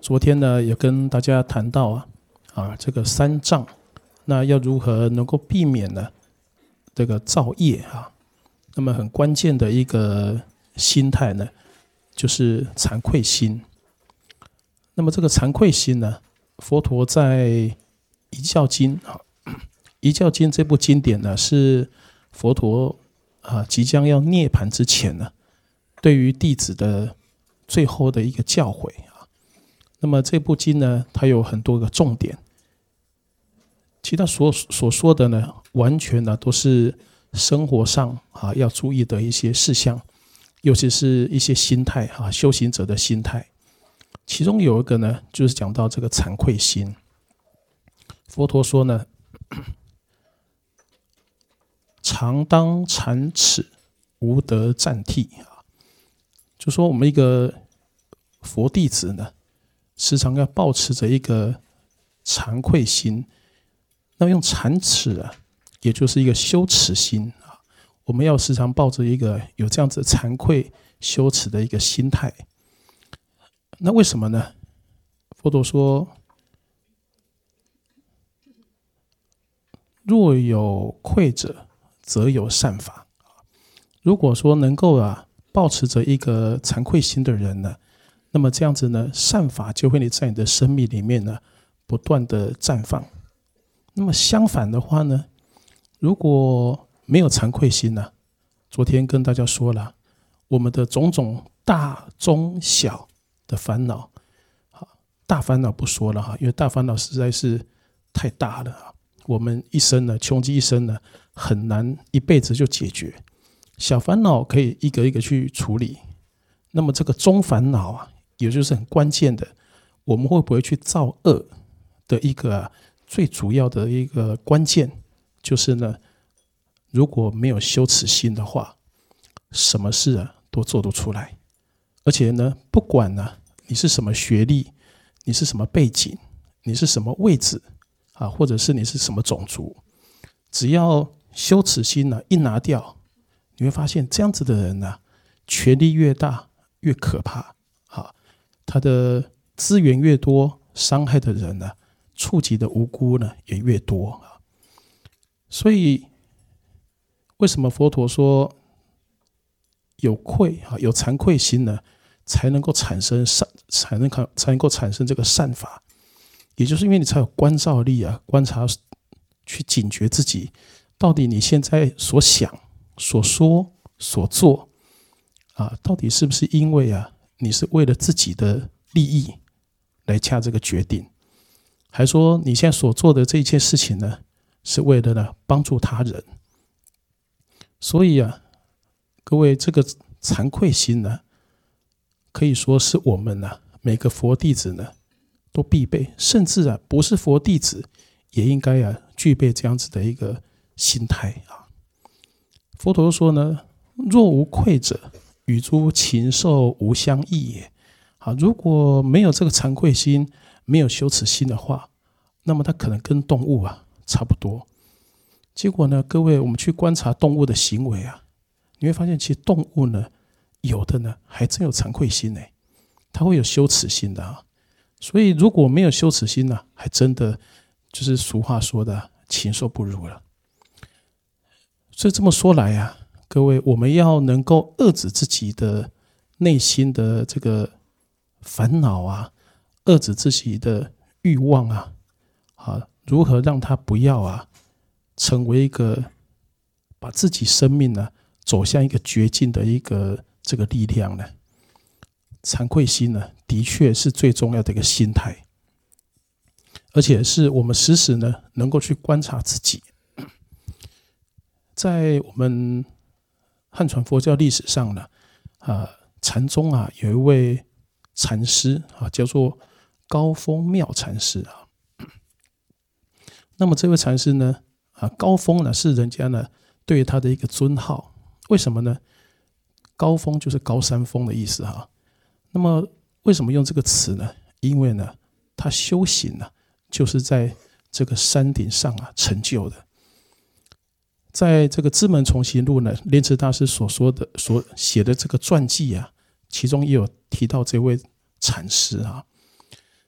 昨天呢，也跟大家谈到这个三障，那要如何能够避免呢这个造业啊？那么很关键的一个心态呢，就是惭愧心。那么这个惭愧心呢，佛陀在遗教经遗教经这部经典呢，是佛陀即将要涅槃之前呢，对于弟子的最后的一个教诲。那么这部经呢，它有很多个重点，其他所说的呢，完全呢都是生活上要注意的一些事项，尤其是一些心态修行者的心态。其中有一个呢，就是讲到这个惭愧心。佛陀说呢，常当惭耻，无得战替。就说我们一个佛弟子呢，时常要抱持着一个惭愧心。那用惭耻也就是一个羞耻心我们要时常抱着一个有这样子惭愧羞耻的一个心态。那为什么呢？佛陀说，若有愧者，则有善法。如果说能够抱持着一个惭愧心的人呢，那么这样子呢，善法就会在你的生命里面呢，不断的绽放。那么相反的话呢，如果没有惭愧心呢，昨天跟大家说了，我们的种种大中小的烦恼，大烦恼不说了因为大烦恼实在是太大了我们一生呢，穷极一生呢，很难一辈子就解决。小烦恼可以一个一个去处理，那么这个中烦恼也就是很关键的，我们会不会去造恶的一个最主要的一个关键，就是呢，如果没有羞耻心的话，什么事都做得出来。而且呢，不管你是什么学历，你是什么背景，你是什么位置或者是你是什么种族，只要羞耻心一拿掉，你会发现这样子的人权力越大越可怕他的资源越多，伤害的人触及的无辜也越多所以为什么佛陀说有惭愧心呢，才能够产生这个善法？也就是因为你才有观照力观察去警觉自己，到底你现在所想、所说、所做到底是不是因为你是为了自己的利益来下这个决定，还说你现在所做的这一切事情呢，是为了帮助他人。所以各位，这个惭愧心呢，可以说是我们每个佛弟子呢都必备，甚至不是佛弟子也应该具备这样子的一个心态佛陀说呢，若无愧者，与诸禽兽无相异也。如果没有这个惭愧心，没有羞耻心的话，那么它可能跟动物差不多。结果呢，各位，我们去观察动物的行为你会发现其实动物呢，有的呢还真有惭愧心它会有羞耻心的所以如果没有羞耻心还真的就是俗话说的禽兽不如了。所以这么说来各位，我们要能够遏制自己的内心的这个烦恼遏制自己的欲望如何让它不要成为一个把自己生命走向一个绝境的一个这个力量呢？惭愧心呢，的确是最重要的一个心态，而且是我们时时呢能够去观察自己。在我们汉传佛教历史上呢，禅宗有一位禅师叫做高峰妙禅师那么这位禅师呢，高峰呢是人家呢对他的一个尊号。为什么呢？高峰就是高山峰的意思那么为什么用这个词呢？因为呢，他修行就是在这个山顶上成就的。在这个《资门重行录》呢，莲池大师所写的这个传记其中也有提到这位禅师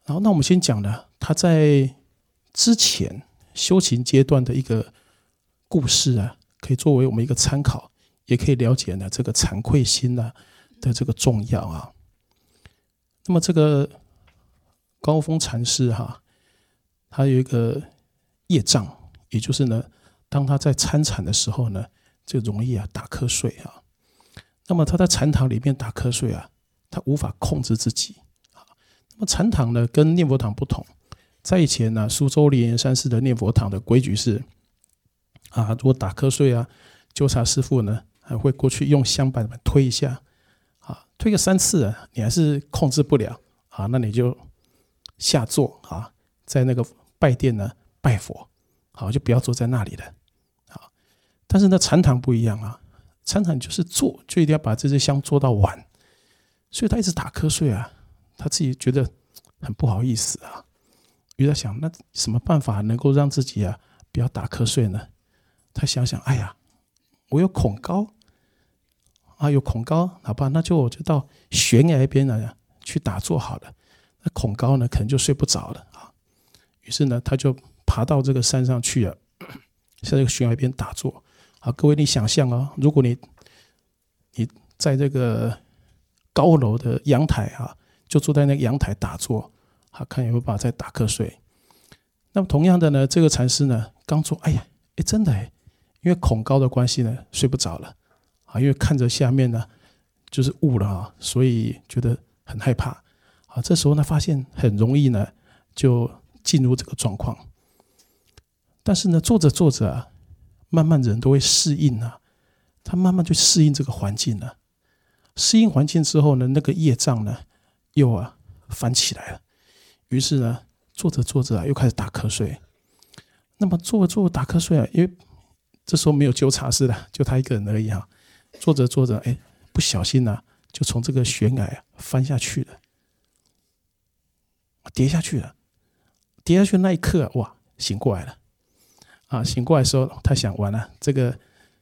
然后那我们先讲呢，他在之前修行阶段的一个故事啊，可以作为我们一个参考，也可以了解呢这个惭愧心的这个重要啊。那么这个高峰禅师他有一个业障，也就是呢，当他在参禅的时候呢，就容易打瞌睡啊。那么他在禅堂里面打瞌睡啊，他无法控制自己。那么禅堂呢，跟念佛堂不同，在以前呢，苏州莲岩山寺的念佛堂的规矩是如果打瞌睡纠察师父呢还会过去用香板推一下推个3次你还是控制不了那你就下座在那个拜殿呢拜佛就不要坐在那里了但是呢禅堂不一样禅堂就是坐就一定要把这支香做到完，所以他一直打瞌睡他自己觉得很不好意思于是他想，那什么办法能够让自己不要打瞌睡呢？他想想，哎呀，我有恐高有恐高，好吧，那我就到悬崖边去打坐好了。那恐高呢，可能就睡不着了于是呢，他就爬到这个山上去在这个悬崖边打坐各位你想象如果你在这个高楼的阳台就坐在那个阳台打坐看有没有办法再打瞌睡。那么同样的呢，这个禅师呢刚坐，真的因为恐高的关系呢睡不着了因为看着下面呢就是雾了所以觉得很害怕这时候呢发现很容易呢就进入这个状况。但是呢坐着坐着慢慢人都会适应他慢慢就适应这个环境了。适应环境之后呢，那个业障呢又翻起来了。于是呢坐着坐着又开始打瞌睡。那么坐着坐着打瞌睡因为这时候没有纠察师了，就他一个人而已坐着坐着不小心就从这个悬崖翻下去了，跌下去了。跌下去那一刻哇，醒过来了醒过来的时候他想，完了，这个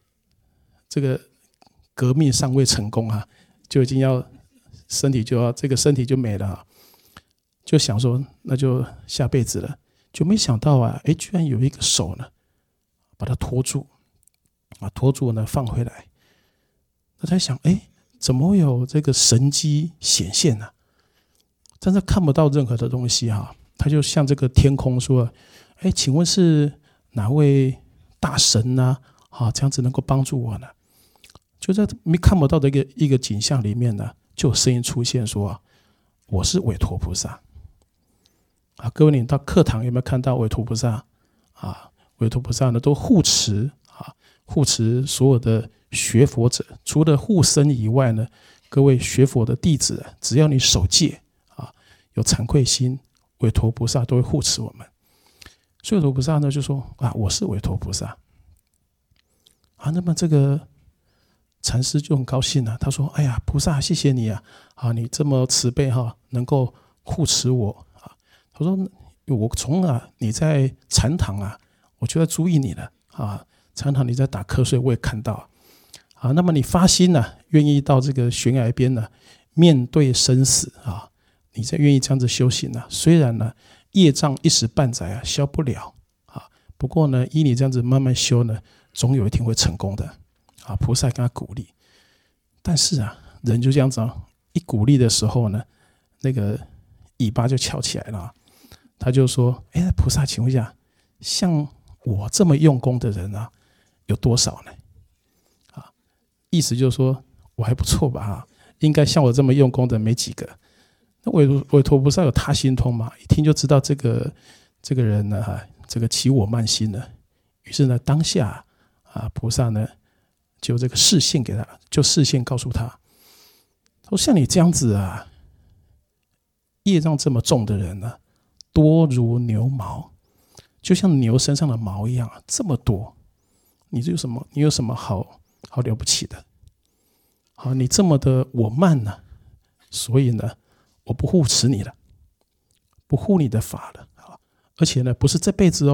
革命尚未成功就已经要身体就没了就想说那就下辈子了。就没想到居然有一个手呢把他拖住拖住呢放回来。他在想怎么会有这个神机显现呢但是看不到任何的东西他就向这个天空说请问是哪位大神呢这样子能够帮助我呢？就在看不到的一个景象里面呢，就有声音出现说我是韦陀菩萨各位你到课堂有没有看到韦陀菩萨韦陀菩萨呢都护持所有的学佛者，除了护身以外呢，各位学佛的弟子只要你守戒有惭愧心，韦陀菩萨都会护持我们。所以韦陀菩萨呢就说我是韦陀菩萨那么这个禅师就很高兴他说哎呀菩萨谢谢你你这么慈悲能够护持我他说我从你在禅堂我就在注意你了禅堂你在打瞌睡我也看到那么你发心愿意到这个悬崖边面对生死你再愿意这样子修行虽然业障一时半载消不了不过呢依你这样子慢慢修呢，总有一天会成功的菩萨跟他鼓励。但是人就这样子一鼓励的时候呢，那个尾巴就翘起来了他就说菩萨请问一下，像我这么用功的人有多少呢意思就是说我还不错吧应该像我这么用功的没几个。那韦陀菩萨有他心通嘛，一听就知道这个人呢这个起我慢心了。于是呢当下菩萨呢就这个示现给他，就示现告诉他说像你这样子业障这么重的人多如牛毛，就像牛身上的毛一样这么多，你有什么好了不起的你这么的我慢所以呢我不护持你了，不护你的法了而且呢不是这辈子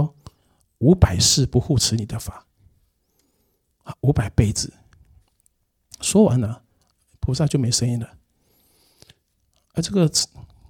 500世不护持你的法500辈子。说完了菩萨就没声音了。这个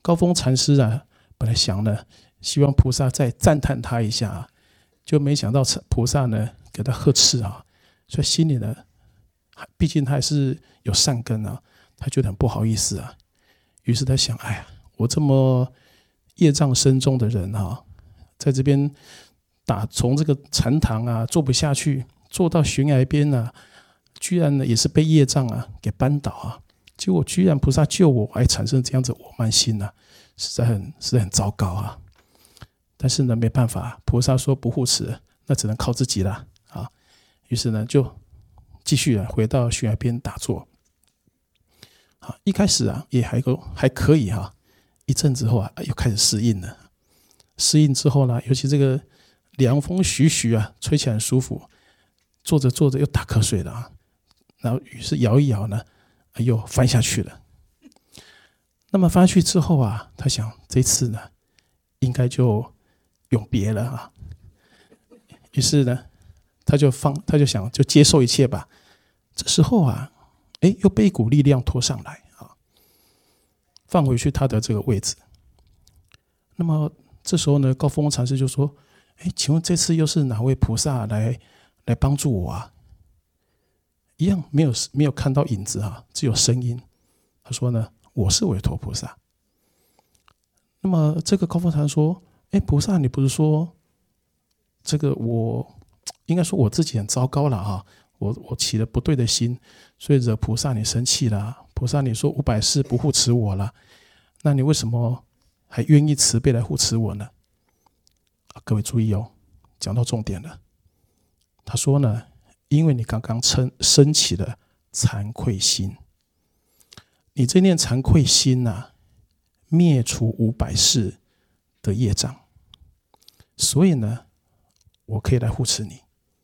高峰禅师啊，本来想呢，希望菩萨再赞叹他一下啊，就没想到菩萨呢给他呵斥啊，所以心里呢，毕竟他还是有善根啊，他觉得很不好意思啊。于是他想，哎呀，我这么业障深重的人啊，在这边从这个禅堂啊坐不下去，坐到悬崖边啊，居然呢也是被业障啊给扳倒啊。结果居然菩萨救我，还产生这样子我慢心啊，实在很糟糕啊。但是呢，没办法，菩萨说不护持，那只能靠自己了啊。于是呢，就继续回到悬崖边打坐。一开始啊也还可以哈，一阵之后啊又开始适应了。适应之后呢，尤其这个凉风徐徐啊，吹起来很舒服，坐着坐着又打瞌睡了啊。然后于是摇一摇呢，又翻下去了。那么翻下去之后啊，他想这次呢，应该就永别了啊。于是呢，他就想就接受一切吧。这时候啊，又被一股力量拖上来啊，放回去他的这个位置。那么这时候呢，高峰禅师就说：“请问这次又是哪位菩萨来帮助我啊？”一样没有看到影子啊，只有声音。他说呢：“我是韦陀菩萨。”那么这个高峰禅说：“菩萨，你不是说这个应该说我自己很糟糕了啊，我起了不对的心，所以惹菩萨你生气了。菩萨你说500世不护持我了，那你为什么还愿意慈悲来护持我呢？”各位注意哦，讲到重点了。他说呢，因为你刚刚升起了惭愧心，你这念惭愧心啊，灭除500世的业障，所以呢，我可以来护持你。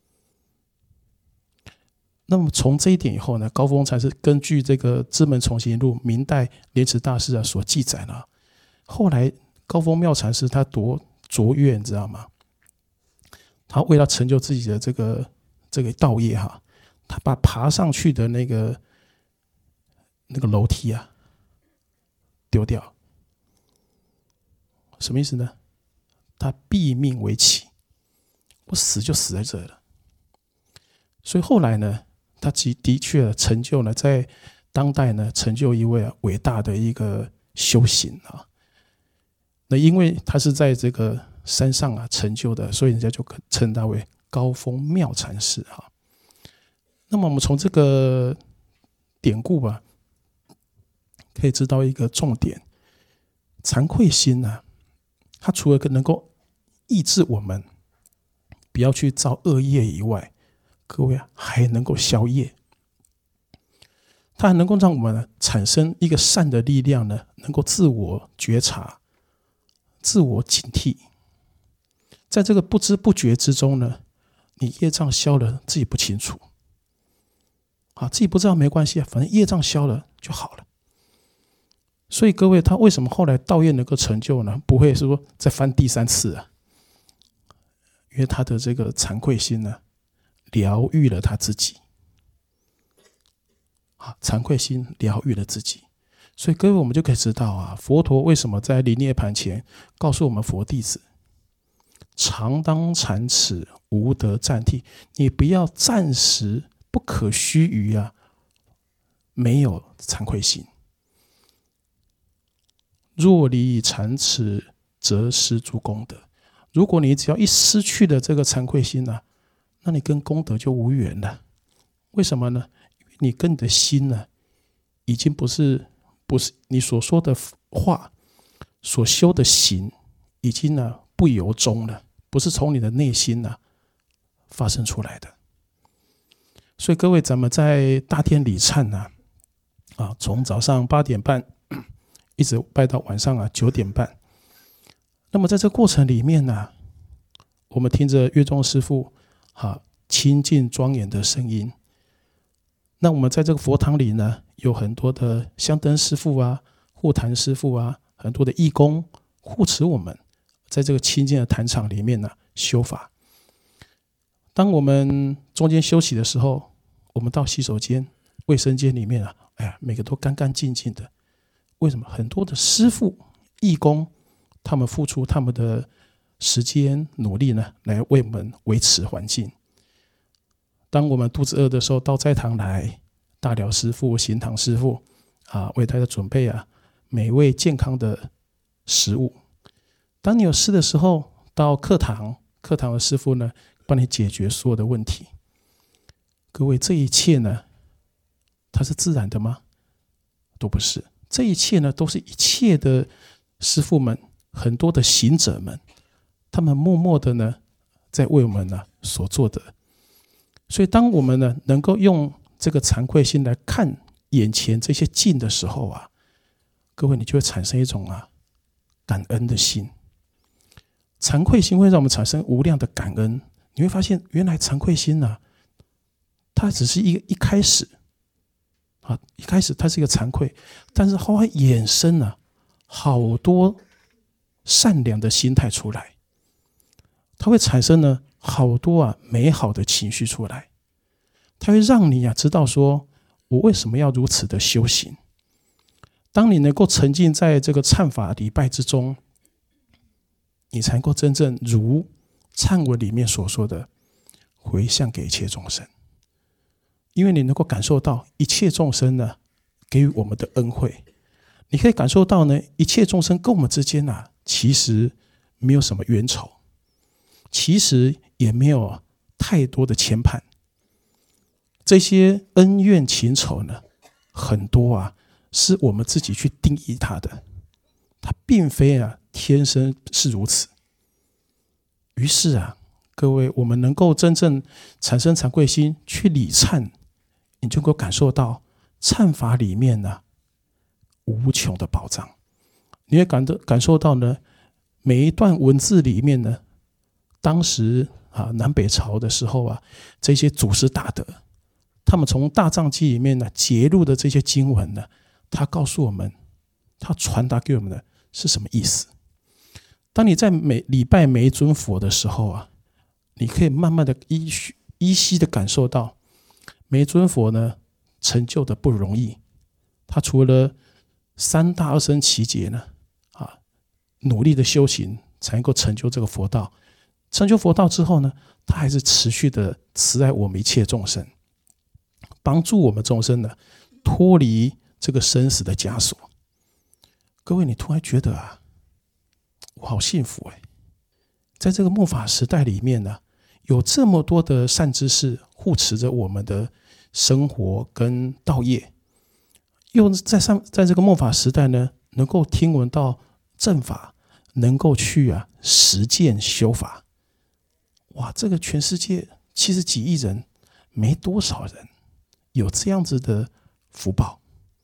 那么从这一点以后呢，高峰禅师根据这个《知门重行录》明代莲池大师所记载了，后来高峰妙禅师他多卓越，你知道吗？他为了成就自己的这个道业哈，他把爬上去的那个楼梯啊丢掉。什么意思呢？他毙命为期，我死就死在这了。所以后来呢，他的确成就了在当代呢成就一位伟大的一个修行啊。那因为他是在这个山上啊成就的，所以人家就称他为高峰妙禅师啊。那么我们从这个典故吧，可以知道一个重点：惭愧心啊，它除了能够抑制我们不要去造恶业以外，各位还能够消业。它还能够让我们产生一个善的力量呢，能够自我觉察、自我警惕。在这个不知不觉之中呢，你业障消了，自己不清楚。自己不知道没关系，反正业障消了就好了。所以各位，他为什么后来道业能够成就呢？不会说再翻第3次啊，因为他的这个惭愧心呢，疗愈了他自己。惭愧心疗愈了自己。所以各位，我们就可以知道啊，佛陀为什么在临涅盘前告诉我们佛弟子：常当禅耻，无得暂替。你不要暂时不可须臾啊，没有惭愧心。若离惭耻，则失诸功德。如果你只要一失去了这个惭愧心啊，那你跟功德就无缘了。为什么呢？你跟你的心呢，已经不是你所说的话，所修的行，已经不由衷了，不是从你的内心发生出来的。所以各位，咱们在大天礼忏从早上8点半一直拜到晚上9点半。那么在这过程里面呢，我们听着月中师父清净庄严的声音。那我们在这个佛堂里呢，有很多的香灯师父啊、护坛师父啊，很多的义工护持我们，在这个清净的坛场里面修法。当我们中间休息的时候，我们到洗手间、卫生间里面每个都干干净净的。为什么？很多的师父义工，他们付出他们的时间努力呢，来为我们维持环境。当我们肚子饿的时候，到斋堂来，大寮师父、行堂师父为大家准备美味健康的食物。当你有事的时候，到课堂的师父呢，帮你解决所有的问题。各位，这一切呢，它是自然的吗？都不是。这一切呢，都是一切的师父们，很多的行者们，他们默默的呢，在为我们呢所做的。所以当我们呢能够用这个惭愧心来看眼前这些境的时候各位，你就会产生一种感恩的心。惭愧心会让我们产生无量的感恩。你会发现，原来惭愧心它只是一开始一开始它是一个惭愧，但是后来衍生了好多善良的心态出来，它会产生了好多美好的情绪出来，它会让你知道说，我为什么要如此的修行。当你能够沉浸在这个忏法礼拜之中，你才能够真正如忏文里面所说的，回向给一切众生。因为你能够感受到一切众生呢给予我们的恩惠，你可以感受到呢，一切众生跟我们之间其实没有什么冤仇，其实也没有太多的牵绊。这些恩怨情仇呢，很多是我们自己去定义它的，它并非天生是如此。于是各位，我们能够真正产生惭愧心去礼忏，你就能够感受到忏法里面无穷的宝藏。你会感受到呢，每一段文字里面呢，当时南北朝的时候这些祖师大德，他们从大藏经里面节录的这些经文呢，他告诉我们，他传达给我们的是什么意思。当你在礼拜每一尊佛的时候你可以慢慢的依稀的感受到，每一尊佛呢成就的不容易。他除了三大二生奇劫呢努力的修行才能够成就这个佛道。成就佛道之后呢，他还是持续的慈爱我们一切众生，帮助我们众生呢脱离这个生死的枷锁。各位，你突然觉得我好幸福在这个末法时代里面有这么多的善知识护持着我们的生活跟道业，又在这个末法时代呢，能够听闻到正法，能够去实践修法。哇，这个全世界70几亿人，没多少人有这样子的福报。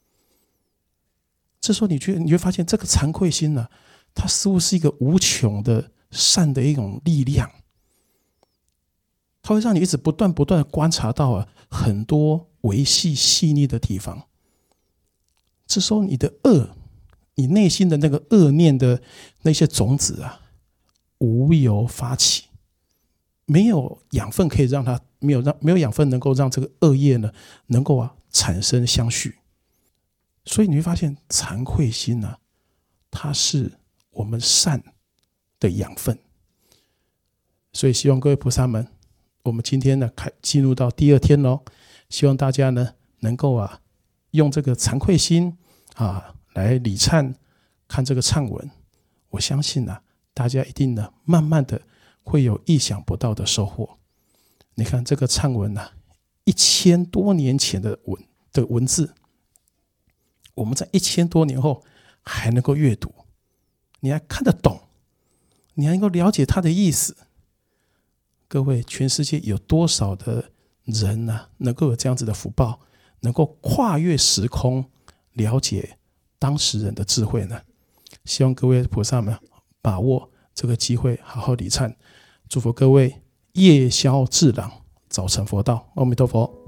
这时候你会发现，这个惭愧心它似乎是一个无穷的善的一种力量，它会让你一直不断的观察到很多维系细腻的地方。这时候你的你内心的那个恶念的那些种子无由发起，没有养分可以让它没有养分能够让这个恶业呢能够产生相续。所以你会发现，惭愧心它是我们善的养分。所以希望各位菩萨们，我们今天呢进入到第2天咯，希望大家呢能够用这个惭愧心来礼忏，看这个忏文。我相信大家一定呢慢慢的会有意想不到的收获。你看这个忏文1000多年前的文字，我们在1000多年后还能够阅读，你还看得懂，你还能够了解它的意思。各位，全世界有多少的人能够有这样子的福报，能够跨越时空了解当时人的智慧呢？希望各位菩萨们把握这个机会，好好礼忏。祝福各位夜宵智朗，早成佛道。阿弥陀佛。